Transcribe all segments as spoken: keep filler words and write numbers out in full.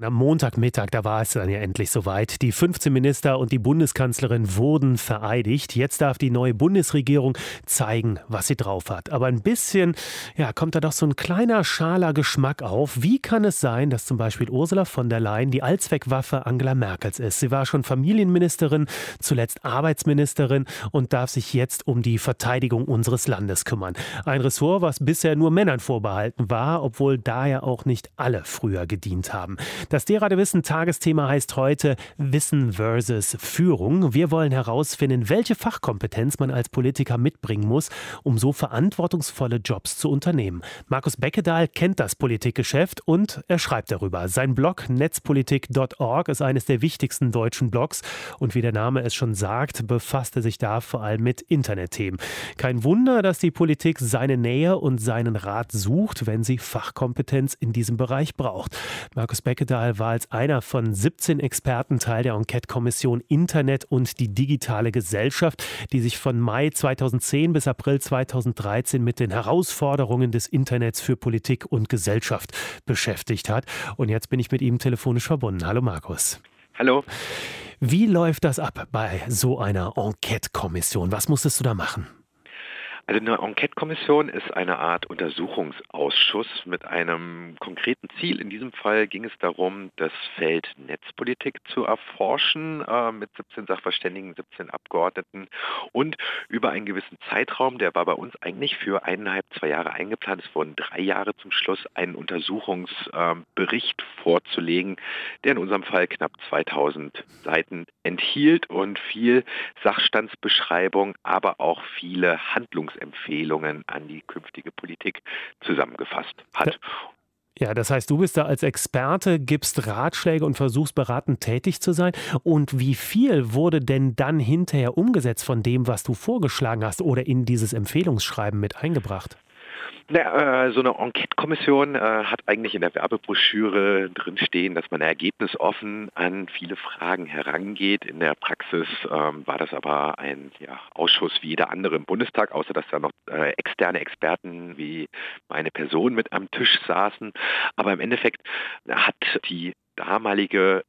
Am Montagmittag, da war es dann ja endlich soweit. Die fünfzehn Minister und die Bundeskanzlerin wurden vereidigt. Jetzt darf die neue Bundesregierung zeigen, was sie drauf hat. Aber ein bisschen, ja, kommt da doch so ein kleiner schaler Geschmack auf. Wie kann es sein, dass zum Beispiel Ursula von der Leyen die Allzweckwaffe Angela Merkels ist? Sie war schon Familienministerin, zuletzt Arbeitsministerin und darf sich jetzt um die Verteidigung unseres Landes kümmern. Ein Ressort, was bisher nur Männern vorbehalten war, obwohl da ja auch nicht alle früher gedient haben. Das D-Radio-Wissen Tagesthema heißt heute Wissen versus Führung. Wir wollen herausfinden, welche Fachkompetenz man als Politiker mitbringen muss, um so verantwortungsvolle Jobs zu unternehmen. Markus Beckedahl kennt das Politikgeschäft und er schreibt darüber. Sein Blog netzpolitik punkt org ist eines der wichtigsten deutschen Blogs und wie der Name es schon sagt, befasst er sich da vor allem mit Internetthemen. Kein Wunder, dass die Politik seine Nähe und seinen Rat sucht, wenn sie Fachkompetenz in diesem Bereich braucht. Markus Beckedahl war als einer von siebzehn Experten Teil der Enquete-Kommission Internet und die digitale Gesellschaft, die sich von Mai zweitausendzehn bis April zweitausenddreizehn mit den Herausforderungen des Internets für Politik und Gesellschaft beschäftigt hat. Und jetzt bin ich mit ihm telefonisch verbunden. Hallo Markus. Hallo. Wie läuft das ab bei so einer Enquete-Kommission? Was musstest du da machen? Also eine Enquete-Kommission ist eine Art Untersuchungsausschuss mit einem konkreten Ziel. In diesem Fall ging es darum, das Feld Netzpolitik zu erforschen äh, mit siebzehn Sachverständigen, siebzehn Abgeordneten und über einen gewissen Zeitraum, der war bei uns eigentlich für eineinhalb, zwei Jahre eingeplant. Es wurden drei Jahre zum Schluss, einen Untersuchungsbericht äh, vorzulegen, der in unserem Fall knapp zweitausend Seiten enthielt und viel Sachstandsbeschreibung, aber auch viele Handlungs Empfehlungen an die künftige Politik zusammengefasst hat. Ja, das heißt, du bist da als Experte, gibst Ratschläge und versuchst beratend tätig zu sein. Und wie viel wurde denn dann hinterher umgesetzt von dem, was du vorgeschlagen hast oder in dieses Empfehlungsschreiben mit eingebracht? Na, äh, so eine Enquete-Kommission äh, hat eigentlich in der Werbebroschüre drinstehen, dass man ergebnisoffen an viele Fragen herangeht. In der Praxis ähm, war das aber ein ja, Ausschuss wie jeder andere im Bundestag, außer dass da noch äh, externe Experten wie meine Person mit am Tisch saßen. Aber im Endeffekt hat die damalige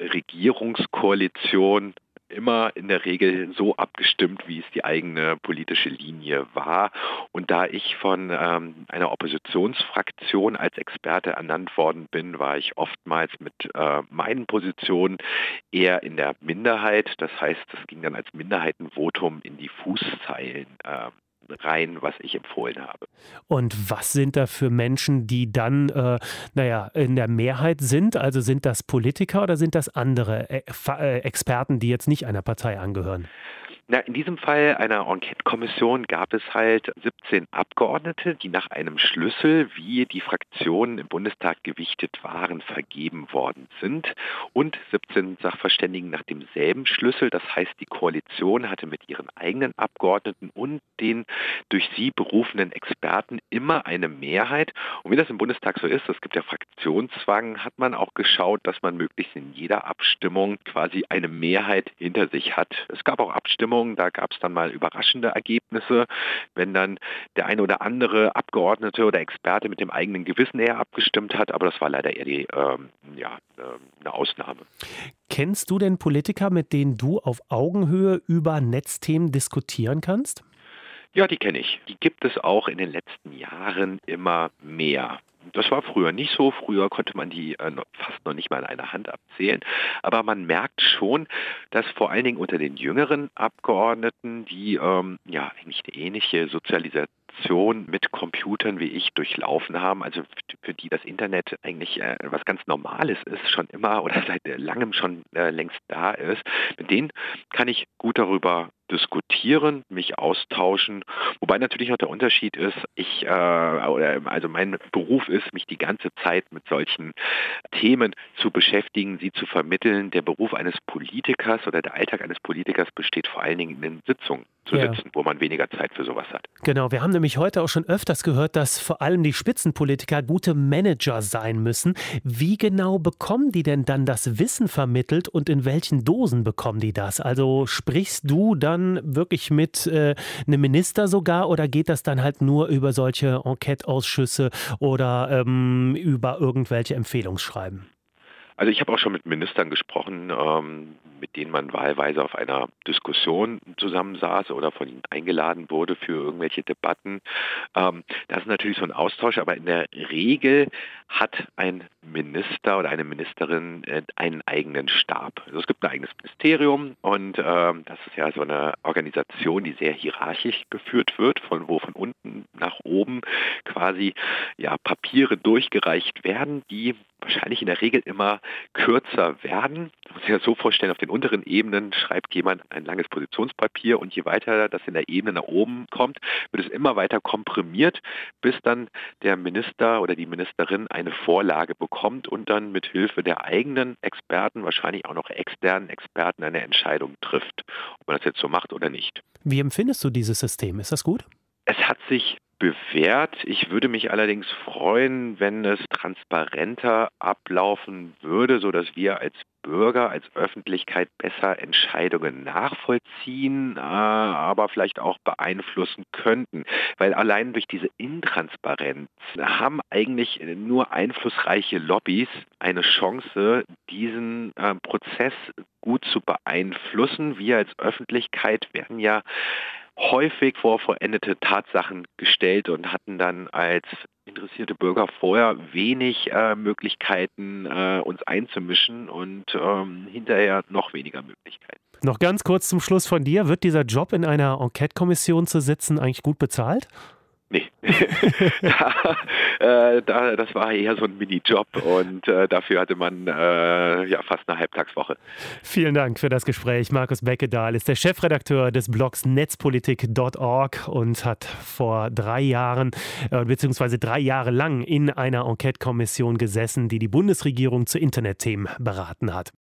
Regierungskoalition immer in der Regel so abgestimmt, wie es die eigene politische Linie war. Und da ich von ähm, einer Oppositionsfraktion als Experte ernannt worden bin, war ich oftmals mit äh, meinen Positionen eher in der Minderheit. Das heißt, es ging dann als Minderheitenvotum in die Fußzeilen äh, rein, was ich empfohlen habe. Und was sind da für Menschen, die dann, äh, naja, in der Mehrheit sind? Also sind das Politiker oder sind das andere äh, äh, Experten, die jetzt nicht einer Partei angehören? Na, in diesem Fall einer Enquete-Kommission gab es halt siebzehn Abgeordnete, die nach einem Schlüssel, wie die Fraktionen im Bundestag gewichtet waren, vergeben worden sind und siebzehn Sachverständigen nach demselben Schlüssel. Das heißt, die Koalition hatte mit ihren eigenen Abgeordneten und den durch sie berufenen Experten immer eine Mehrheit. Und wie das im Bundestag so ist, es gibt ja Fraktionszwang, hat man auch geschaut, dass man möglichst in jeder Abstimmung quasi eine Mehrheit hinter sich hat. Es gab auch Abstimmungen, da gab es dann mal überraschende Ergebnisse, wenn dann der eine oder andere Abgeordnete oder Experte mit dem eigenen Gewissen eher abgestimmt hat, aber das war leider eher die, ähm, ja, äh, eine Ausnahme. Kennst du denn Politiker, mit denen du auf Augenhöhe über Netzthemen diskutieren kannst? Ja, die kenne ich. Die gibt es auch in den letzten Jahren immer mehr. Das war früher nicht so. Früher konnte man die äh, fast noch nicht mal an einer Hand abzählen. Aber man merkt schon, dass vor allen Dingen unter den jüngeren Abgeordneten, die ähm, ja eigentlich eine ähnliche Sozialisation mit Computern wie ich durchlaufen haben, also für die das Internet eigentlich äh, was ganz Normales ist, schon immer oder seit langem schon äh, längst da ist, mit denen kann ich gut darüber diskutieren, mich austauschen, wobei natürlich noch der Unterschied ist, ich, äh, oder, also mein Beruf ist, mich die ganze Zeit mit solchen Themen zu beschäftigen, sie zu vermitteln. Der Beruf eines Politikers oder der Alltag eines Politikers besteht vor allen Dingen in den Sitzungen zu Ja. sitzen, wo man weniger Zeit für sowas hat. Genau, wir haben nämlich heute auch schon öfters gehört, dass vor allem die Spitzenpolitiker gute Manager sein müssen. Wie genau bekommen die denn dann das Wissen vermittelt und in welchen Dosen bekommen die das? Also sprichst du dann wirklich mit äh, einem Minister sogar oder geht das dann halt nur über solche Enquete-Ausschüsse oder ähm, über irgendwelche Empfehlungsschreiben? Also ich habe auch schon mit Ministern gesprochen, ähm, mit denen man wahlweise auf einer Diskussion zusammensaß oder von ihnen eingeladen wurde für irgendwelche Debatten. Ähm, das ist natürlich so ein Austausch, aber in der Regel hat ein Minister oder eine Ministerin äh, einen eigenen Stab. Also es gibt ein eigenes Ministerium und ähm, das ist ja so eine Organisation, die sehr hierarchisch geführt wird, von wo von unten nach oben quasi ja Papiere durchgereicht werden, die wahrscheinlich in der Regel immer kürzer werden. Man muss sich das so vorstellen, auf den unteren Ebenen schreibt jemand ein langes Positionspapier und je weiter das in der Ebene nach oben kommt, wird es immer weiter komprimiert, bis dann der Minister oder die Ministerin eine Vorlage bekommt und dann mit Hilfe der eigenen Experten, wahrscheinlich auch noch externen Experten, eine Entscheidung trifft, ob man das jetzt so macht oder nicht. Wie empfindest du dieses System? Ist das gut? Es hat sich bewährt. Ich würde mich allerdings freuen, wenn es transparenter ablaufen würde, sodass wir als Bürger, als Öffentlichkeit besser Entscheidungen nachvollziehen, äh, aber vielleicht auch beeinflussen könnten. Weil allein durch diese Intransparenz haben eigentlich nur einflussreiche Lobbys eine Chance, diesen äh, Prozess gut zu beeinflussen. Wir als Öffentlichkeit werden ja häufig vor vollendete Tatsachen gestellt und hatten dann als interessierte Bürger vorher wenig äh, Möglichkeiten, äh, uns einzumischen und ähm, hinterher noch weniger Möglichkeiten. Noch ganz kurz zum Schluss von dir. Wird dieser Job, in einer Enquete-Kommission zu sitzen, eigentlich gut bezahlt? Nee, da, äh, da, das war eher so ein Minijob und äh, dafür hatte man äh, ja fast eine Halbtagswoche. Vielen Dank für das Gespräch. Markus Beckedahl ist der Chefredakteur des Blogs netzpolitik punkt org und hat vor drei Jahren, äh, beziehungsweise drei Jahre lang in einer Enquete-Kommission gesessen, die die Bundesregierung zu Internetthemen beraten hat.